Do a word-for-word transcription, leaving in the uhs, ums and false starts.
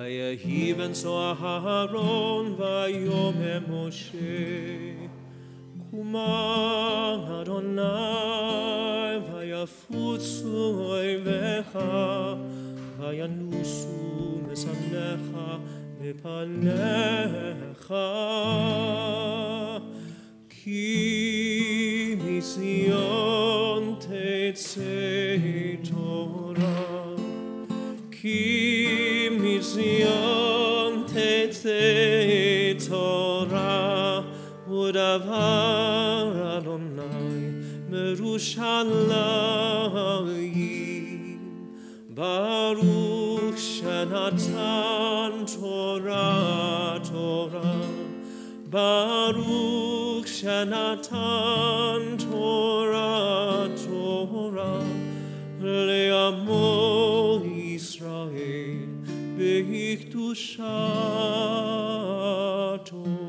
ויהי בן צוע אהרון ויאמר משה קומה אדוני ויפוצו אויביך וינוסו משנאיך מפניך כי מציון תצא תורה כי מציון תצא תורה ודבר אדוני מירושלים ברוך שנתן תורה תורה ברוך שנתן תורה תורה לעמו ישראל בקדושתו